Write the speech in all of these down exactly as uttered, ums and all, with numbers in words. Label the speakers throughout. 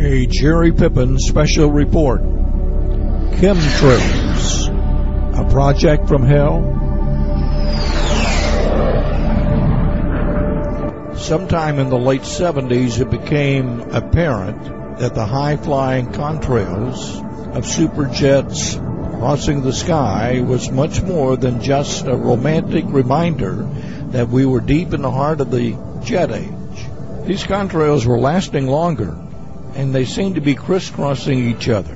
Speaker 1: A Jerry Pippin special report. Chemtrails, a project from hell. Sometime in the late seventies, it became apparent that the high-flying contrails of superjets crossing the sky was much more than just a romantic reminder that we were deep in the heart of the jet age. These contrails were lasting longer, and they seemed to be crisscrossing each other.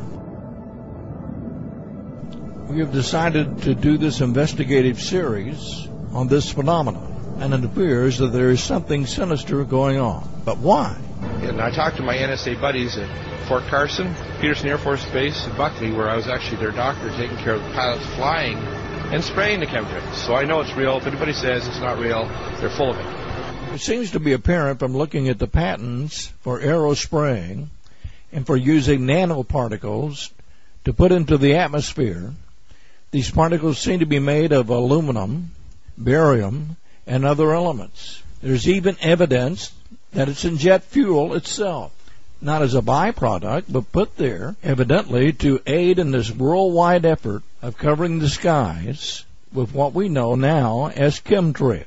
Speaker 1: We have decided to do this investigative series on this phenomenon, and it appears that there is something sinister going on. But why?
Speaker 2: And I talked to my N S A buddies at Fort Carson, Peterson Air Force Base, and Buckley, where I was actually their doctor taking care of the pilots flying and spraying the chemtrails. So I know it's real. If anybody says it's not real, they're full of it.
Speaker 1: It seems to be apparent from looking at the patents for aerospraying and for using nanoparticles to put into the atmosphere. These particles seem to be made of aluminum, barium, and other elements. There's even evidence that it's in jet fuel itself, not as a byproduct, but put there, evidently, to aid in this worldwide effort of covering the skies with what we know now as chemtrails.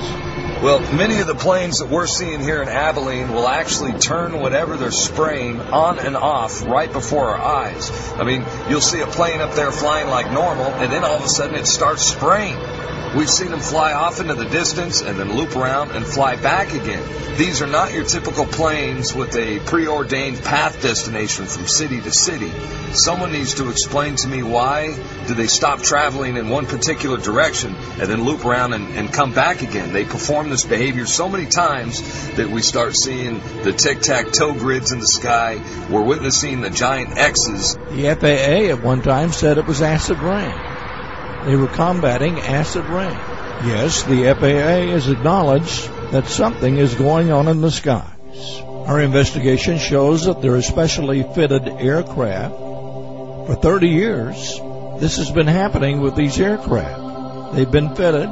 Speaker 3: Well, many of the planes that we're seeing here in Abilene will actually turn whatever they're spraying on and off right before our eyes. I mean, you'll see a plane up there flying like normal, and then all of a sudden it starts spraying. We've seen them fly off into the distance and then loop around and fly back again. These are not your typical planes with a preordained path destination from city to city. Someone needs to explain to me why do they stop traveling in one particular direction and then loop around and, and come back again. They perform this behavior so many times that we start seeing the tic-tac-toe grids in the sky. We're witnessing the giant X's.
Speaker 1: The F A A at one time said it was acid rain. They were combating acid rain. Yes, the F A A has acknowledged that something is going on in the skies. Our investigation shows that there are specially fitted aircraft. For thirty years, this has been happening with these aircraft. They've been fitted,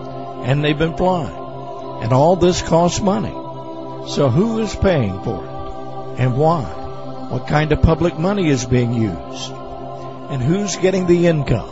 Speaker 1: and they've been flying. And all this costs money. So who is paying for it? And why? What kind of public money is being used? And who's getting the income?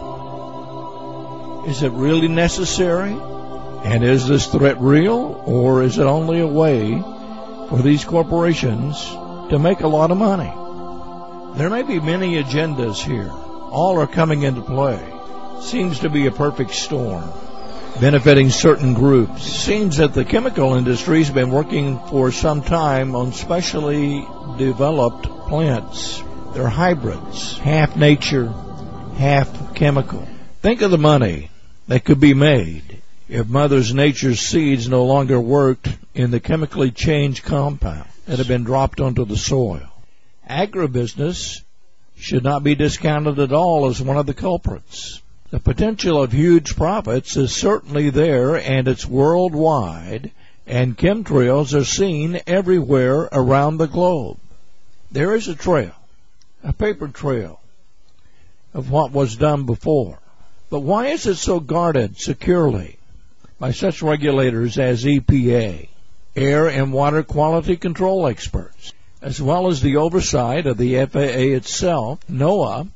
Speaker 1: Is it really necessary? And is this threat real, or is it only a way for these corporations to make a lot of money? There may be many agendas here. All are coming into play. Seems to be a perfect storm, benefiting certain groups. Seems that the chemical industry has been working for some time on specially developed plants. They're hybrids, half nature, half chemical. Think of the money that could be made if Mother Nature's seeds no longer worked in the chemically changed compound that had been dropped onto the soil. Agribusiness should not be discounted at all as one of the culprits. The potential of huge profits is certainly there, and it's worldwide, and chemtrails are seen everywhere around the globe. There is a trail, a paper trail, of what was done before. But why is it so guarded securely by such regulators as E P A, air and water quality control experts, as well as the oversight of the F A A itself, NOAA,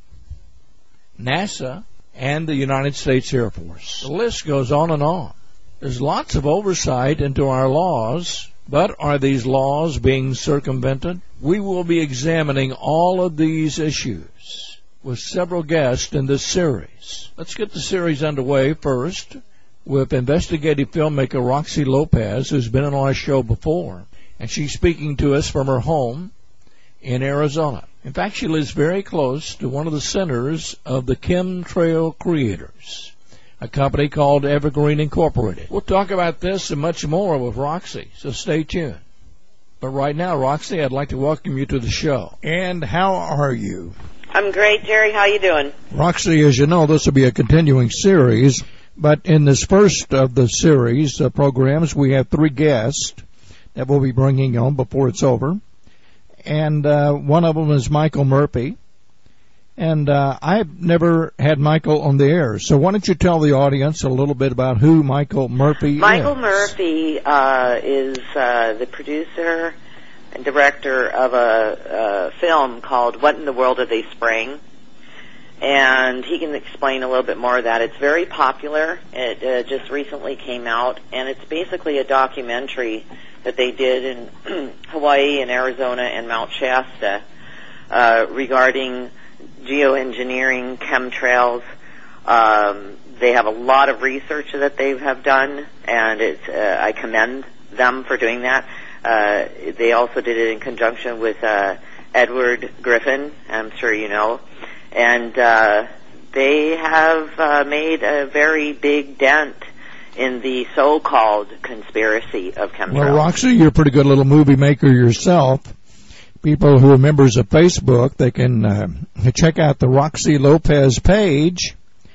Speaker 1: NASA, and the United States Air Force? The list goes on and on. There's lots of oversight into our laws, but are these laws being circumvented? We will be examining all of these issues with several guests in this series. Let's get the series underway first with investigative filmmaker Roxy Lopez, who's been on our show before, and she's speaking to us from her home in Arizona. In fact, she lives very close to one of the centers of the Chemtrail Creators, a company called Evergreen Incorporated. We'll talk about this and much more with Roxy, so stay tuned. But right now, Roxy, I'd like to welcome you to the show. And how are you?
Speaker 4: I'm great, Jerry. How you doing?
Speaker 1: Roxy, as you know, this will be a continuing series, but in this first of the series uh, programs, we have three guests that we'll be bringing on before it's over. And uh, one of them is Michael Murphy. And uh, I've never had Michael on the air, so why don't you tell the audience a little bit about who Michael Murphy
Speaker 4: Michael
Speaker 1: is?
Speaker 4: Murphy uh, is uh, the producer and director of a, a film called What in the World Are They Spraying? And he can explain a little bit more of that. It's very popular. It uh, just recently came out, and it's basically a documentary that they did in Hawaii and Arizona and Mount Shasta uh, regarding geoengineering, chemtrails. Um, they have a lot of research that they have done, and it's, uh, I commend them for doing that. Uh, they also did it in conjunction with uh, Edward Griffin, I'm sure you know. And uh, they have uh, made a very big dent in the so-called conspiracy of chemtrails.
Speaker 1: Well, Roxy, you're a pretty good little movie maker yourself. People who are members of Facebook, they can uh, check out the Roxy Lopez page,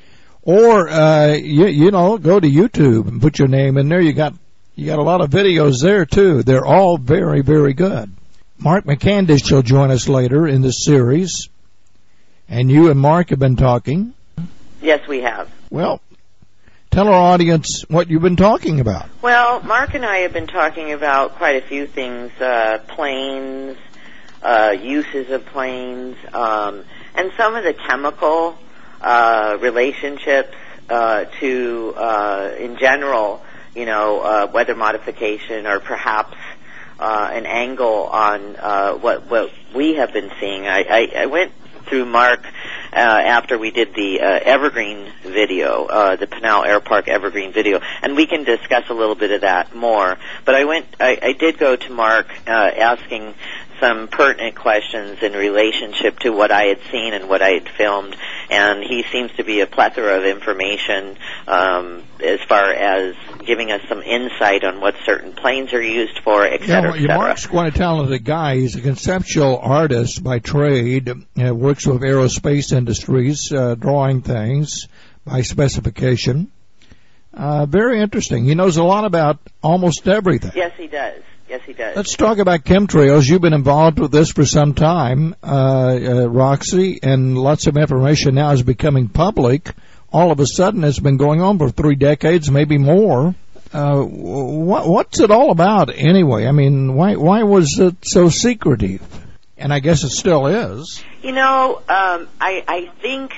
Speaker 1: or uh, you, you know, go to YouTube and put your name in there. You got you got a lot of videos there too. They're all very, very good. Mark McCandich will join us later in this series. And you and Mark have been talking.
Speaker 4: Yes, we have.
Speaker 1: Well, tell our audience what you've been talking about.
Speaker 4: Well, Mark and I have been talking about quite a few things, uh, planes, uh, uses of planes, um, and some of the chemical uh, relationships uh, to, uh, in general, you know, uh, weather modification, or perhaps uh, an angle on uh, what what we have been seeing. I, I, I went through Mark uh, after we did the uh, Evergreen video, uh, the Pinal Air Park Evergreen video, and we can discuss a little bit of that more. But I went, I, I did go to Mark uh, asking some pertinent questions in relationship to what I had seen and what I had filmed, and he seems to be a plethora of information um, as far as giving us some insight on what certain planes are used for, et cetera,
Speaker 1: yeah, well,
Speaker 4: et cetera.
Speaker 1: Mark's quite a talented guy. He's a conceptual artist by trade, uh, works with aerospace industries, uh, drawing things by specification. Uh, very interesting. He knows a lot about almost everything.
Speaker 4: Yes, he does. Yes, he does.
Speaker 1: Let's talk about chemtrails. You've been involved with this for some time, uh, uh, Roxy, and lots of information now is becoming public. All of a sudden, it's been going on for three decades, maybe more. Uh, what, what's it all about anyway? I mean, why why was it so secretive? And I guess it still is.
Speaker 4: You know, um, I, I think,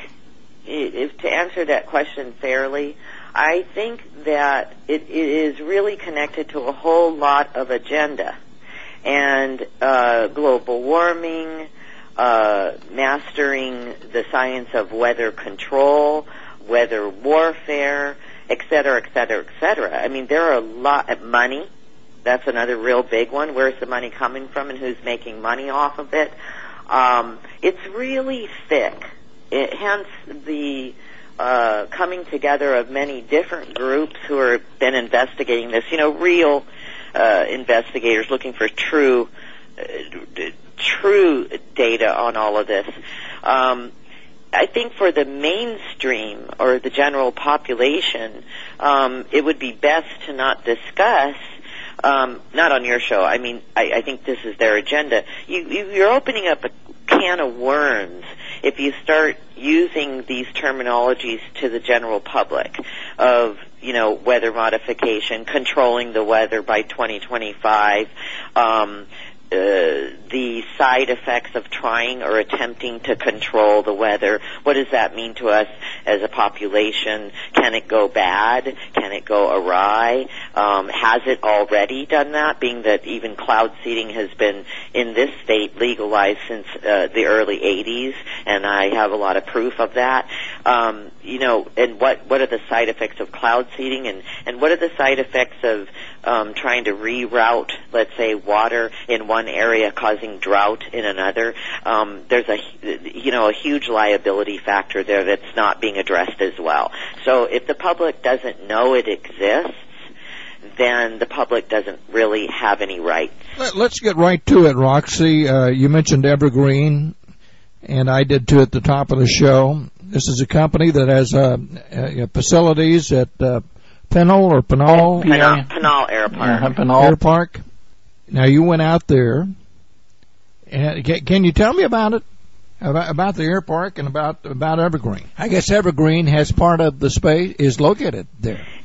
Speaker 4: if to answer that question fairly, I think that it, it is really connected to a whole lot of agenda. And uh, global warming, uh, mastering the science of weather control, weather warfare, et cetera, et cetera, et cetera. I mean, there are a lot of money. That's another real big one. Where's the money coming from and who's making money off of it? Um, it's really thick. It, hence the uh, coming together of many different groups who have been investigating this. You know, real uh, investigators looking for true, uh, true data on all of this. Um, I think for the mainstream or the general population, um, it would be best to not discuss. Um, not on your show. I mean, I, I think this is their agenda. You, you, you're opening up a can of worms if you start using these terminologies to the general public of, you know, weather modification, controlling the weather by twenty twenty-five, um, Uh, the side effects of trying or attempting to control the weather. What does that mean to us as a population? Can it go bad? Can it go awry? Um, has it already done that, being that even cloud seeding has been in this state legalized since uh, the early eighties, and I have a lot of proof of that. Um, you know, and what, what are the side effects of cloud seeding, and, and what are the side effects of um, trying to reroute, let's say, water in one area causing drought in another? Um, there's a, you know, a huge liability factor there that's not being addressed as well. So if the public doesn't know it exists, then the public doesn't really have any rights.
Speaker 1: Let's get right to it, Roxy. Uh, you mentioned Evergreen, and I did too at the top of the show. This is a company that has uh, uh, facilities at uh, Pinal or Pinal?
Speaker 4: Pinal, Pinal Air Park.
Speaker 1: Yeah, Pinal Air Park. Now, you went out there. And can you tell me about it? About, about the air park and about about Evergreen. I guess Evergreen has part of the space is located there.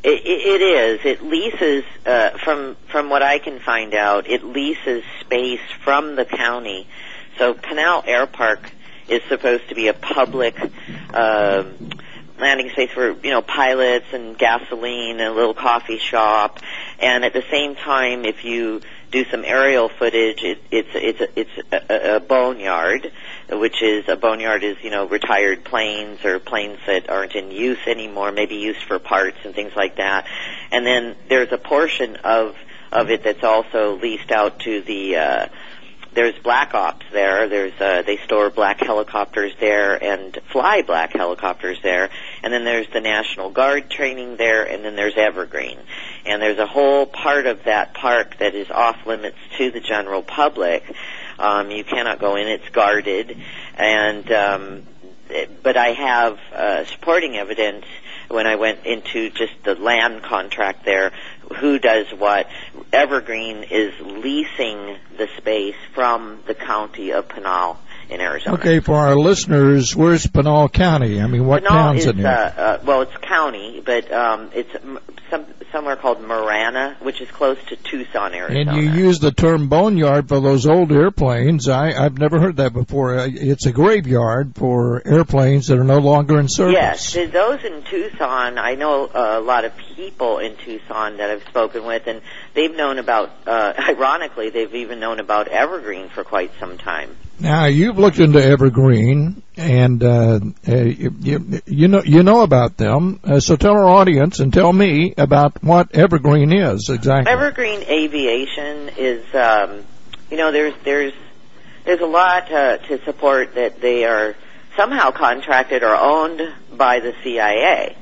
Speaker 4: It, it is. It leases, uh, from from what I can find out, it leases space from the county. So Pinal Air Park is supposed to be a public uh, landing space for, you know, pilots and gasoline and a little coffee shop. And at the same time, if you do some aerial footage, it, it's it's a, it's a, a boneyard, which is a boneyard is, you know, retired planes or planes that aren't in use anymore, maybe used for parts and things like that. And then there's a portion of of it that's also leased out to the uh, there's Black Ops there. There's uh, they store black helicopters there and fly black helicopters there. And then there's the National Guard training there, and then there's Evergreen. And there's a whole part of that park that is off limits to the general public. Um, you cannot go in; it's guarded. And um, but I have uh, supporting evidence when I went into just the land contract there. Who does what? Evergreen is leasing the space from the county of Pinal in Arizona.
Speaker 1: Okay, for our listeners, where's Pinal County? I mean, what
Speaker 4: Pinal
Speaker 1: town's
Speaker 4: is,
Speaker 1: it in?
Speaker 4: Uh, uh, well, it's county, but um, it's m- some, somewhere called Marana, which is close to Tucson, Arizona.
Speaker 1: And you use the term boneyard for those old airplanes. I, I've never heard that before. It's a graveyard for airplanes that are no longer in service.
Speaker 4: Yes, those in Tucson, I know a lot of people in Tucson that I've spoken with, and they've known about, uh, ironically, they've even known about Evergreen for quite some time.
Speaker 1: Now, you've looked into Evergreen, and uh, uh, you, you, you know you know about them. Uh, so tell our audience and tell me about what Evergreen is exactly.
Speaker 4: Evergreen Aviation is, um, you know, there's there's there's a lot uh, to support that they are somehow contracted or owned by the C I A,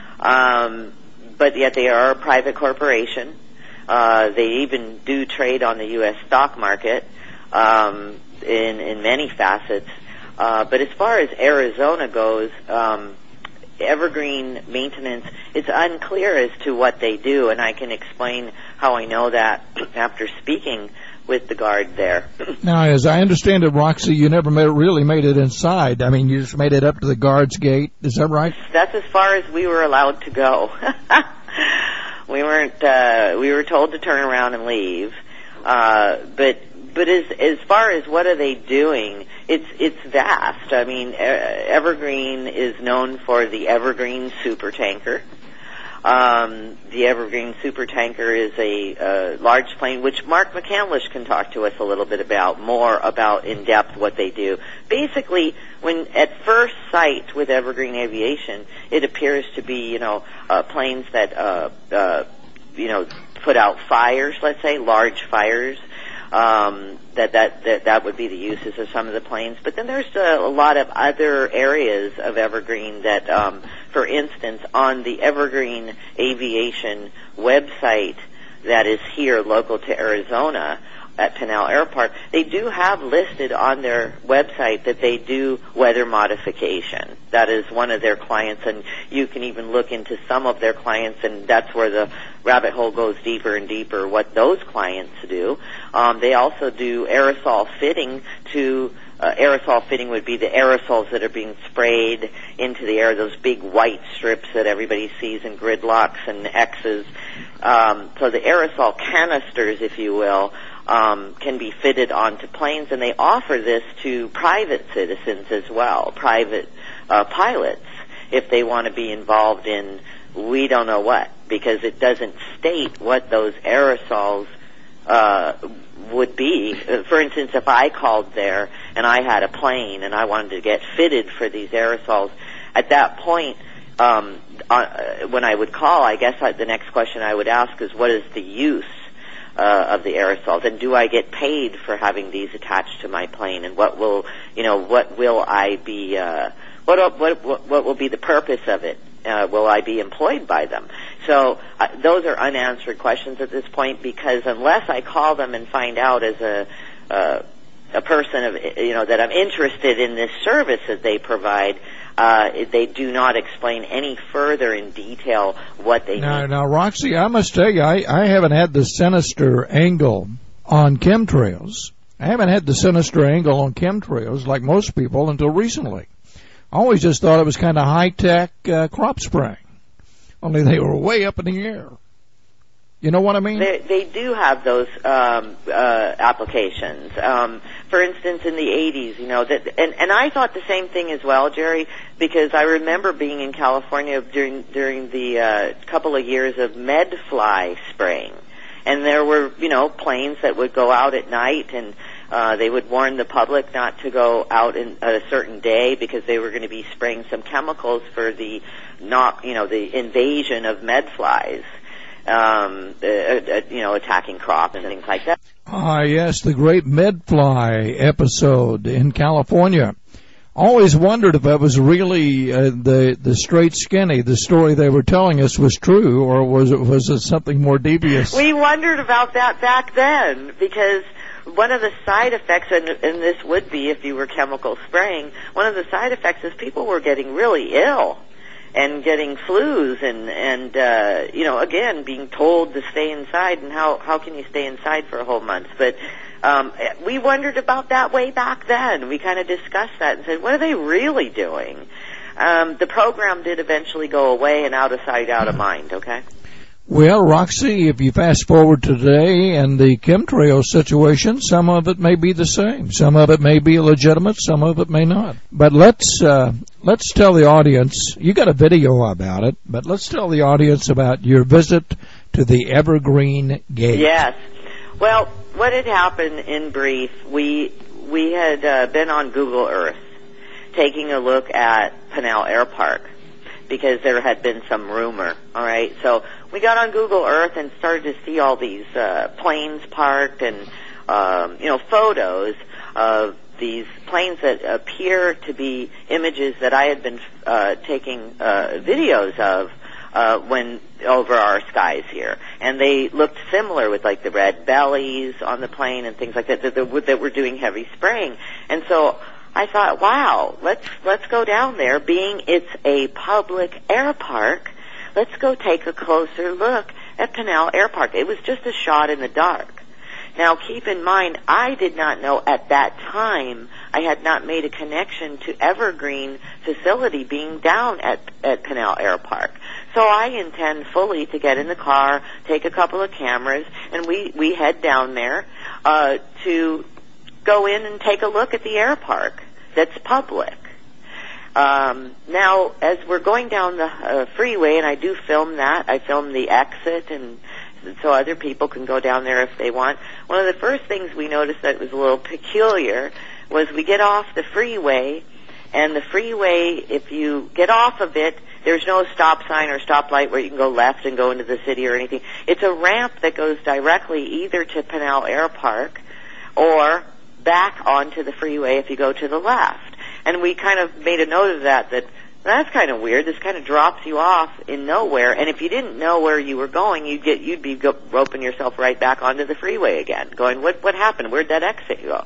Speaker 4: um, but yet they are a private corporation. Uh, they even do trade on the U S stock market. Um, in in many facets, uh, but as far as Arizona goes, um, Evergreen Maintenance, it's unclear as to what they do, and I can explain how I know that after speaking with the guard there.
Speaker 1: Now, as I understand it, Roxy, you never made, really made it inside. I mean, you just made it up to the guard's gate. Is that right?
Speaker 4: That's as far as we were allowed to go. we weren't. Uh, we were told to turn around and leave, uh, but. But as as far as what are they doing, it's it's vast. I mean, Evergreen is known for the Evergreen Supertanker. Um, the Evergreen Supertanker is a uh, large plane, which Mark McCandlish can talk to us a little bit about, more about in depth what they do. Basically, when at first sight with Evergreen Aviation, it appears to be, you know, uh, planes that uh, uh, you know put out fires. Let's say large fires. Um, that, that that that would be the uses of some of the planes. But then there's a, a lot of other areas of Evergreen that, um, for instance, on the Evergreen Aviation website that is here local to Arizona at Pinal Air Park, they do have listed on their website that they do weather modification. That is one of their clients, and you can even look into some of their clients, and that's where the rabbit hole goes deeper and deeper, what those clients do. Um, they also do aerosol fitting to, uh, aerosol fitting would be the aerosols that are being sprayed into the air, those big white strips that everybody sees in gridlocks and X's. Um, so the aerosol canisters, if you will, Um, can be fitted onto planes, and they offer this to private citizens as well, private uh, pilots, if they want to be involved in we don't know what, because it doesn't state what those aerosols uh, would be. For instance, if I called there and I had a plane and I wanted to get fitted for these aerosols, at that point, um, uh, when I would call, I guess I, the next question I would ask is, what is the use Uh, of the aerosols, and do I get paid for having these attached to my plane? And what will, you know, what will I be, uh, what, what, what, what will be the purpose of it? Uh, will I be employed by them? So uh, those are unanswered questions at this point, because unless I call them and find out as a, uh, a person of, you know, that I'm interested in this service that they provide, Uh, they do not explain any further in detail what they
Speaker 1: now,
Speaker 4: need.
Speaker 1: Now, Roxy, I must tell you, I, I haven't had the sinister angle on chemtrails. I haven't had the sinister angle on chemtrails like most people until recently. I always just thought it was kind of high-tech uh, crop spraying. only they were way up in the air. You know what I mean?
Speaker 4: They, they do have those um, uh, applications. Um, for instance, in the eighties, you know, that, and, and I thought the same thing as well, Jerry, because I remember being in California during during the uh, couple of years of med-fly spraying, and there were, you know, planes that would go out at night, and uh, they would warn the public not to go out in, at a certain day because they were going to be spraying some chemicals for the, not, you know, the invasion of med-flies. Um, uh, uh, you know, attacking crop and things like that.
Speaker 1: Ah, yes, the great Medfly episode in California. Always wondered if that was really uh, the the straight skinny. The story they were telling us was true, or was it was it something more devious?
Speaker 4: We wondered about that back then because one of the side effects, and, and this would be if you were chemical spraying, one of the side effects is people were getting really ill. And getting flus and, and uh, you know, again, being told to stay inside, and how, how can you stay inside for a whole month? But um, we wondered about that way back then. We kind of discussed that and said, what are they really doing? Um, the program did eventually go away, and out of sight, out of mind, okay?
Speaker 1: Well, Roxy, if you fast forward to today and the chemtrail situation, some of it may be the same. Some of it may be legitimate, some of it may not. But let's uh, let's tell the audience, you got a video about it, but let's tell the audience about your visit to the Evergreen Gate.
Speaker 4: Yes. Well, what had happened in brief, we we had uh, been on Google Earth taking a look at Pinal Air Park, because there had been some rumor, all right? So we got on Google Earth and started to see all these uh, planes parked and, um, you know, photos of these planes that appear to be images that I had been uh, taking uh, videos of uh, when over our skies here. And they looked similar with, like, the red bellies on the plane and things like that, that, that, that were doing heavy spraying. And so I thought, wow, let's let's go down there. Being it's a public air park, let's go take a closer look at Pinal Air Park. It was just a shot in the dark. Now, keep in mind, I did not know at that time, I had not made a connection to Evergreen facility being down at, at Pinal Air Park. So I intend fully to get in the car, take a couple of cameras, and we, we head down there uh, to go in and take a look at the air park that's public. Um, now, as we're going down the uh, freeway, and I do film that, I film the exit, and so other people can go down there if they want. One of the first things we noticed that was a little peculiar was we get off the freeway, and the freeway, if you get off of it, there's no stop sign or stoplight where you can go left and go into the city or anything. It's a ramp that goes directly either to Pinal Air Park or back onto the freeway if you go to the left. And we kind of made a note of that, that that's kind of weird. This kind of drops you off in nowhere, and if you didn't know where you were going, you'd get you'd be go, roping yourself right back onto the freeway again, going, what what happened? Where'd that exit go?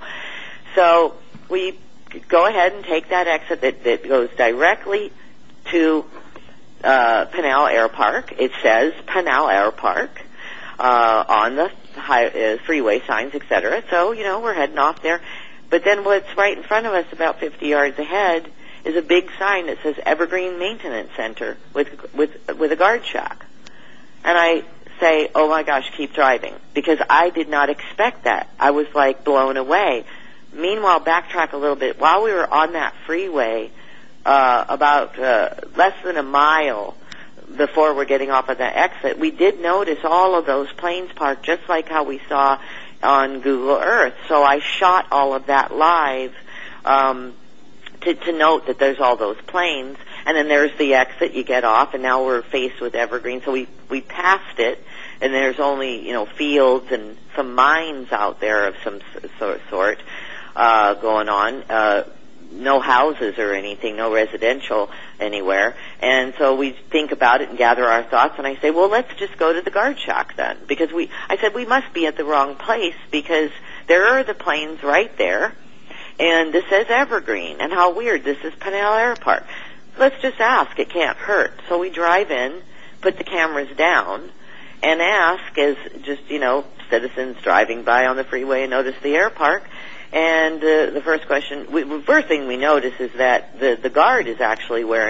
Speaker 4: So we go ahead and take that exit that, that goes directly to uh, Pinal Air Park. It says Pinal Air Park uh, on the high, uh, freeway signs, et cetera. So, you know, we're heading off there. But then what's right in front of us, about fifty yards ahead, is a big sign that says Evergreen Maintenance Center with with with a guard shack. And I say, oh my gosh, keep driving, because I did not expect that. I was like blown away. Meanwhile, backtrack a little bit. While we were on that freeway, uh, about uh, less than a mile before we're getting off of that exit, we did notice all of those planes parked just like how we saw on Google Earth. So I shot all of that live um, to, to note that there's all those planes. And then there's the exit, you get off, and now we're faced with Evergreen. So we, we passed it, and there's only, you know, fields and some mines out there of some sort, sort uh, going on. Uh, no houses or anything, no residential anywhere. And so we think about it and gather our thoughts, and I say, well, let's just go to the guard shack then. Because we, I said, we must be at the wrong place, because there are the planes right there, and this says Evergreen, and how weird, this is Pinal Air Park. Let's just ask, it can't hurt. So we drive in, put the cameras down, and ask as just, you know, citizens driving by on the freeway and notice the air park. And uh, the first question, we, the first thing we notice is that the, the guard is actually wearing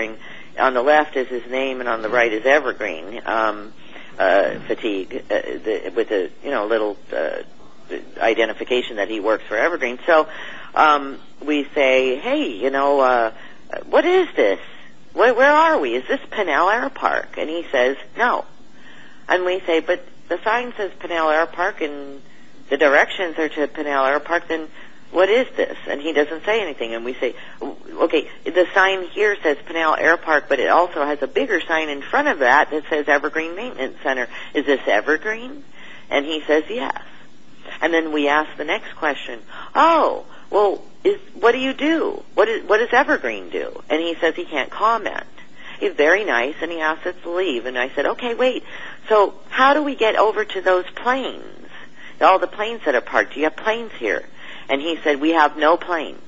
Speaker 4: on the left is his name, and on the right is Evergreen um, uh, fatigue, uh, the, with a you know little uh, identification that he works for Evergreen. So um, we say, hey, you know, uh, what is this? Where, where are we? Is this Pinal Air Park? And he says, no. And we say, but the sign says Pinal Air Park, and the directions are to Pinal Air Park, then what is this? And he doesn't say anything. And we say, okay, the sign here says Pinal Air Park, but it also has a bigger sign in front of that that says Evergreen Maintenance Center. Is this Evergreen? And he says, yes. And then we ask the next question, oh, well, is, what do you do? What, is, what does Evergreen do? And he says he can't comment. He's very nice, and he asks us to leave. And I said, okay, wait, so how do we get over to those planes? All the planes that are parked, do you have planes here? And he said, we have no planes.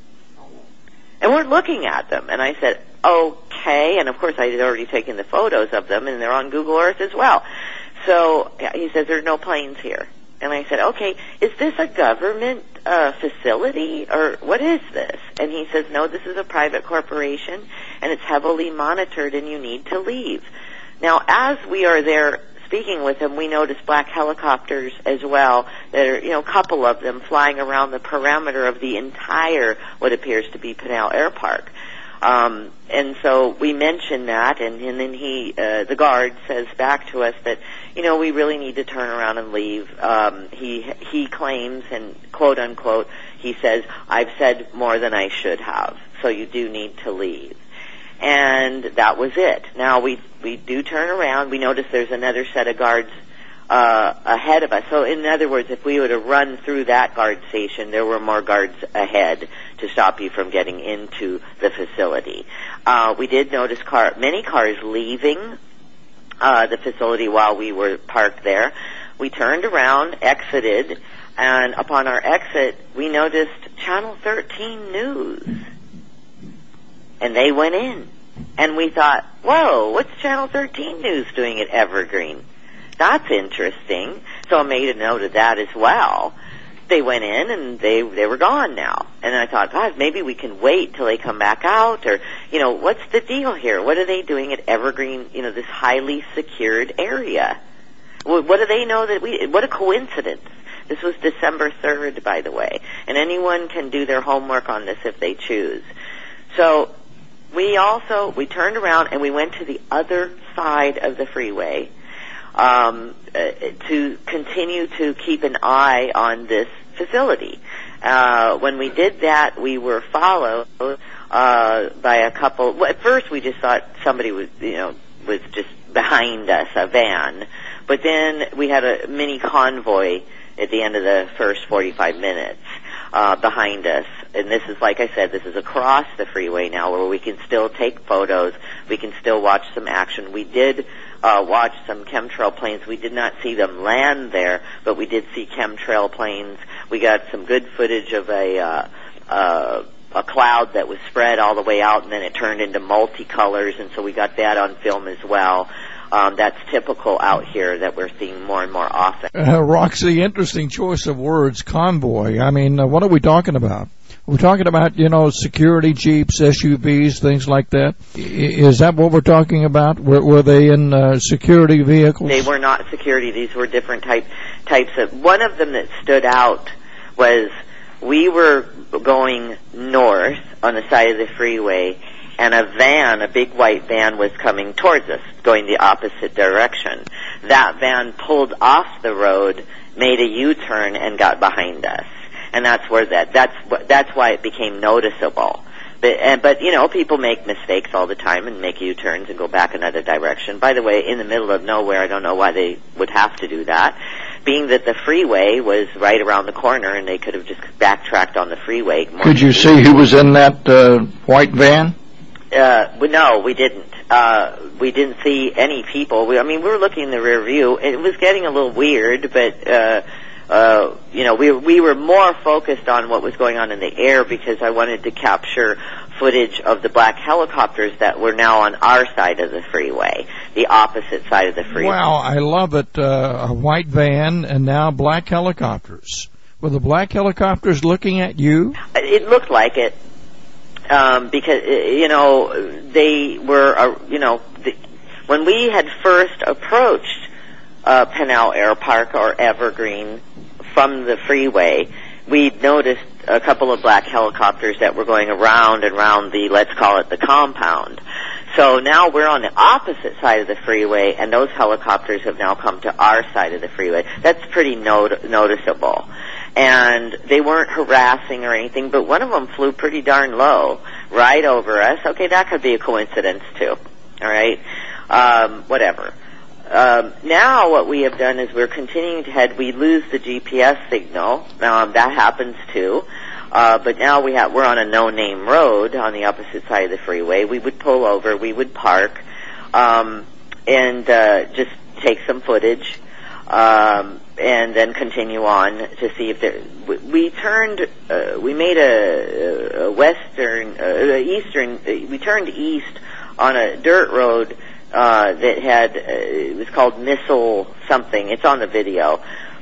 Speaker 4: And we're looking at them. And I said, okay. And, of course, I had already taken the photos of them, and they're on Google Earth as well. So he says, there's no planes here. And I said, okay, is this a government uh, facility, or what is this? And he says, no, this is a private corporation, and it's heavily monitored, and you need to leave. Now, as we are there speaking with him, we notice black helicopters as well. There are, you know, a couple of them flying around the perimeter of the entire, what appears to be Pinal Air Park. Um, and so we mention that, and, and then he, uh, the guard says back to us that, you know, we really need to turn around and leave. Um, he, he claims, and quote unquote, he says, I've said more than I should have, so you do need to leave. And that was it. Now we, we do turn around. We notice there's another set of guards, uh, ahead of us. So in other words, if we were to run through that guard station, there were more guards ahead to stop you from getting into the facility. Uh, we did notice car, many cars leaving uh, the facility while we were parked there. We turned around, exited, and upon our exit, we noticed Channel thirteen News. And they went in. And we thought, whoa, what's Channel thirteen News doing at Evergreen? That's interesting. So I made a note of that as well. They went in, and they they were gone now. And I thought, God, maybe we can wait till they come back out, or, you know, what's the deal here? What are they doing at Evergreen, you know, this highly secured area? What do they know that we, what a coincidence. This was December third, by the way. And anyone can do their homework on this if they choose. So we also, we turned around and we went to the other side of the freeway um, uh, to continue to keep an eye on this facility. Uh, when we did that, we were followed uh, by a couple. Well, at first, we just thought somebody was, you know, was just behind us, a van. But then we had a mini convoy at the end of the first forty-five minutes uh, behind us. And this is, like I said, this is across the freeway now, where we can still take photos. We can still watch some action. We did uh, watch some chemtrail planes. We did not see them land there, but we did see chemtrail planes. We got some good footage of a uh, uh, a cloud that was spread all the way out, and then it turned into multicolors, and so we got that on film as well. Um, that's typical out here that we're seeing more and more often.
Speaker 1: Uh, Roxy, interesting choice of words, convoy. I mean, uh, what are we talking about? We're talking about, you know, security jeeps, S U Vs, things like that. I, is that what we're talking about? Were, were they in uh, security vehicles?
Speaker 4: They were not security. These were different type, types of... One of them that stood out was we were going north on the side of the freeway, and a van, a big white van, was coming towards us, going the opposite direction. That van pulled off the road, made a U-turn, and got behind us. And that's where that, that's, that's why it became noticeable. But, and, but, you know, people make mistakes all the time and make U-turns and go back another direction. By the way, in the middle of nowhere, I don't know why they would have to do that, being that the freeway was right around the corner and they could have just backtracked on the freeway.
Speaker 1: Could you see who was in that uh, white van?
Speaker 4: Uh, no, we didn't. Uh, we didn't see any people. We, I mean, we were looking in the rear view. It was getting a little weird, but, uh, uh, you know, we, we were more focused on what was going on in the air because I wanted to capture footage of the black helicopters that were now on our side of the freeway, the opposite side of the freeway.
Speaker 1: Wow, I love it. Uh, a white van and now black helicopters. Were the black helicopters looking at you?
Speaker 4: It looked like it. um, because, you know, they were, uh, you know, the, when we had first approached uh, Pinal Air Park or Evergreen from the freeway, we noticed a couple of black helicopters that were going around and around the, let's call it the compound. So now we're on the opposite side of the freeway, and those helicopters have now come to our side of the freeway. That's pretty not- noticeable. And they weren't harassing or anything, but one of them flew pretty darn low right over us. Okay, that could be a coincidence, too. All right? Um, whatever. Um, now what we have done is we're continuing to head. We lose the G P S signal. Um, that happens, too. Uh, but now we have, we're on a no-name road on the opposite side of the freeway. We would pull over, we would park, um, and uh, just take some footage, um, and then continue on to see if there. We, we turned, uh, we made a, a western, uh, eastern. Uh, we turned east on a dirt road uh, that had. Uh, it was called Missile something. It's on the video.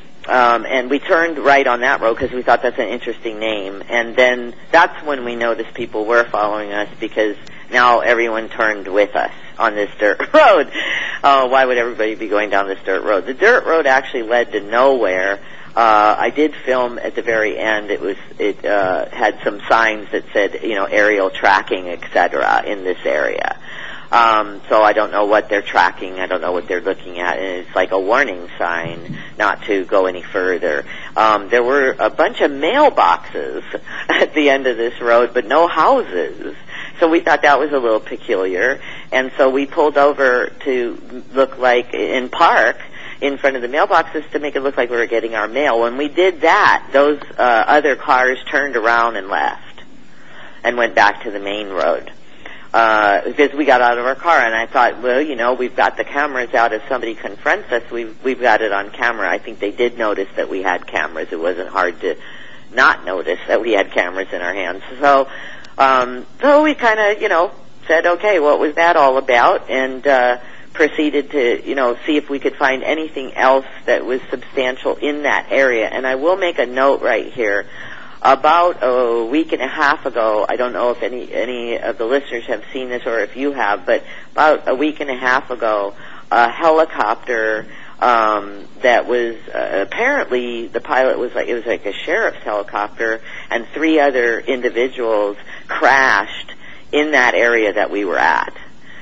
Speaker 4: Um, and we turned right on that road because we thought that's an interesting name. And then that's when we noticed people were following us because now everyone turned with us on this dirt road. Uh, why would everybody be going down this dirt road? The dirt road actually led to nowhere. Uh, I did film at the very end. It was it uh, had some signs that said, you know, aerial tracking, et cetera, in this area. Um, so I don't know what they're tracking. I don't know what they're looking at. And it's like a warning sign not to go any further. Um, there were a bunch of mailboxes at the end of this road, but no houses. So we thought that was a little peculiar. And so we pulled over to look like in park in front of the mailboxes to make it look like we were getting our mail. When we did that, those uh, other cars turned around and left and went back to the main road. Uh, because we got out of our car, and I thought, well, you know, we've got the cameras out. If somebody confronts us, we've, we've got it on camera. I think they did notice that we had cameras. It wasn't hard to not notice that we had cameras in our hands. So, um, so we kind of, you know, said, okay, what was that all about? And, uh, proceeded to, you know, see if we could find anything else that was substantial in that area. And I will make a note right here. About a week and a half ago, I don't know if any any of the listeners have seen this or if you have, but about a week and a half ago, a helicopter um, that was uh, apparently the pilot was like it was like a sheriff's helicopter, and three other individuals crashed in that area that we were at.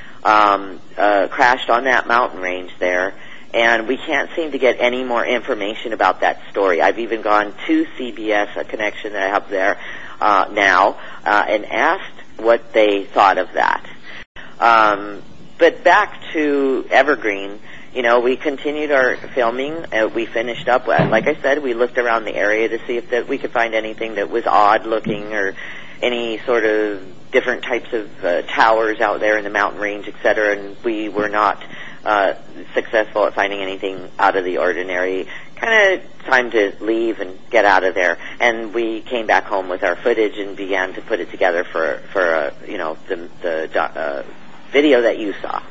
Speaker 4: Um, uh, crashed on that mountain range there. And we can't seem to get any more information about that story. I've even gone to C B S, a connection that I have there uh, now, uh, and asked what they thought of that. Um, but back to Evergreen, you know, we continued our filming. Uh, we finished up. Like I said, we looked around the area to see if that we could find anything that was odd looking or any sort of different types of uh, towers out there in the mountain range, et cetera, and we were not uh, successful at finding anything out of the ordinary. Kind of time to leave and get out of there. And we came back home with our footage and began to put it together for, for uh, you know, the, the uh, video that you saw.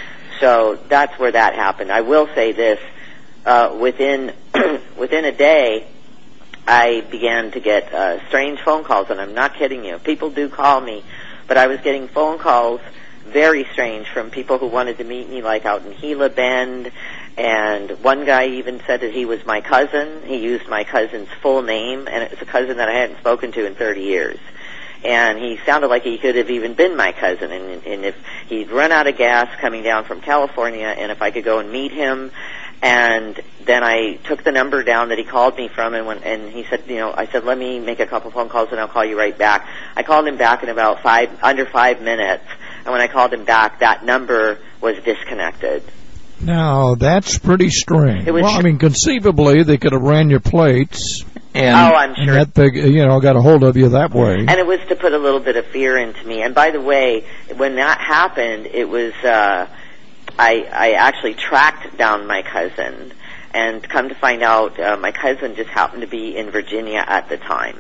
Speaker 4: So that's where that happened. I will say this, uh, within, within a day, I began to get uh, strange phone calls, and I'm not kidding you. People do call me, but I was getting phone calls, very strange, from people who wanted to meet me, like out in Gila Bend, and one guy even said that he was my cousin. He used my cousin's full name, and it was a cousin that I hadn't spoken to in thirty years. And he sounded like he could have even been my cousin, and, and if he'd run out of gas coming down from California, and if I could go and meet him. And then I took the number down that he called me from, and when, and he said, you know, I said, let me make a couple phone calls and I'll call you right back. I called him back in about five, under five minutes, and when I called him back, that number was disconnected.
Speaker 1: Now, that's pretty strange.
Speaker 4: It was
Speaker 1: well, I mean, conceivably, they could have ran your plates. And,
Speaker 4: oh, I'm sure.
Speaker 1: And that they, you know, got a hold of you that way.
Speaker 4: And it was to put a little bit of fear into me. And by the way, when that happened, it was, uh, I, I actually tracked down my cousin, and come to find out, uh, my cousin just happened to be in Virginia at the time.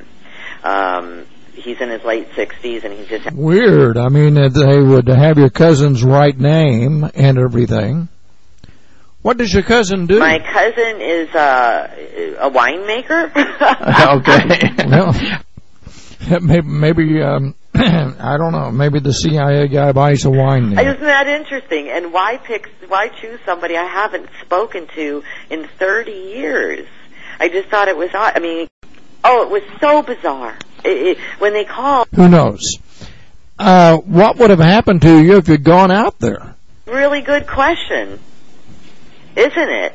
Speaker 4: Um, he's in his late sixties, and he just...
Speaker 1: Weird. I mean, they would have your cousin's right name and everything. What does your cousin do?
Speaker 4: My cousin is uh, a winemaker.
Speaker 5: Okay.
Speaker 1: Well, maybe, maybe um, I don't know. Maybe the C I A guy buys a wine there.
Speaker 4: Isn't that interesting? And why pick? Why choose somebody I haven't spoken to in thirty years? I just thought it was odd. I mean, oh, it was so bizarre. It, it, when they called.
Speaker 1: Who knows? Uh, what would have happened to you if you'd gone out there?
Speaker 4: Really good question, isn't it?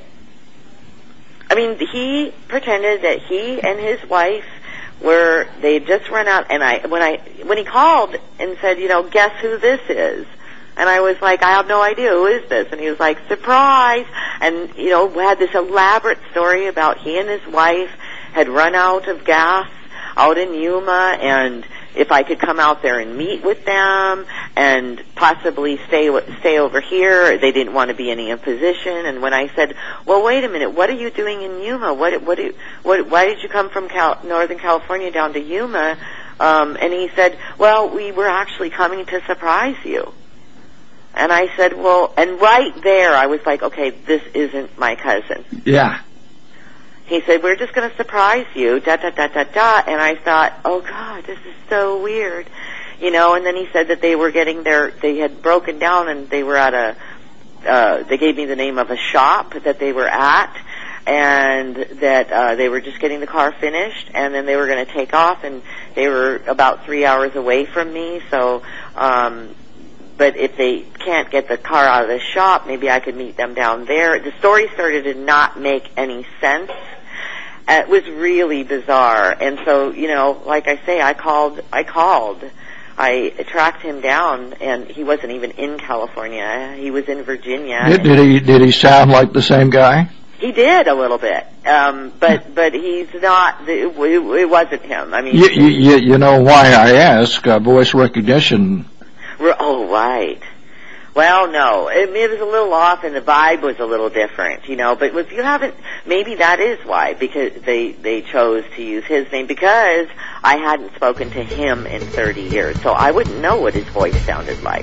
Speaker 4: I mean, he pretended that he and his wife were, they had just run out, and I, when I, when he called and said, you know, guess who this is? And I was like, I have no idea, who is this? And he was like, surprise! And, you know, we had this elaborate story about he and his wife had run out of gas out in Yuma, and if I could come out there and meet with them and possibly stay stay over here. They didn't want to be any imposition. And when I said, well, wait a minute, what are you doing in Yuma? What, what, do, what, why did you come from Cal- Northern California down to Yuma? Um, and he said, well, we were actually coming to surprise you. And I said, well, and right there I was like, okay, this isn't my cousin.
Speaker 1: Yeah.
Speaker 4: He said, we're just going to surprise you, da, da, da, da, da. And I thought, oh, God, this is so weird. You know, and then he said that they were getting their, they had broken down and they were at a, uh, they gave me the name of a shop that they were at, and that uh, they were just getting the car finished, and then they were going to take off, and they were about three hours away from me, so, um, but if they can't get the car out of the shop, maybe I could meet them down there. The story started to not make any sense. It was really bizarre. And so, you know, like I say, I called, I called, I tracked him down, and he wasn't even in California. He was in Virginia.
Speaker 1: Did, did he, did he sound like the same guy?
Speaker 4: He did a little bit. Um, but, but he's not, it, it wasn't him. I mean,
Speaker 1: you, you, you know why I ask, uh, voice recognition.
Speaker 4: Oh, right. Well, no, it, it was a little off, and the vibe was a little different, you know. But if you haven't, maybe that is why, because they they chose to use his name, because I hadn't spoken to him in thirty years, so I wouldn't know what his voice sounded like.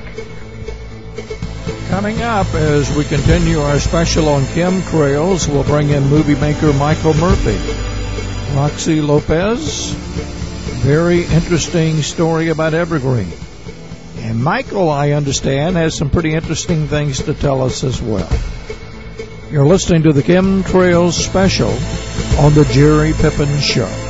Speaker 1: Coming up, as we continue our special on chemtrails, we'll bring in movie maker Michael Murphy, Roxy Lopez. Very interesting story about Evergreen. And Michael, I understand, has some pretty interesting things to tell us as well. You're listening to the Chemtrails Special on the Jerry Pippin Show.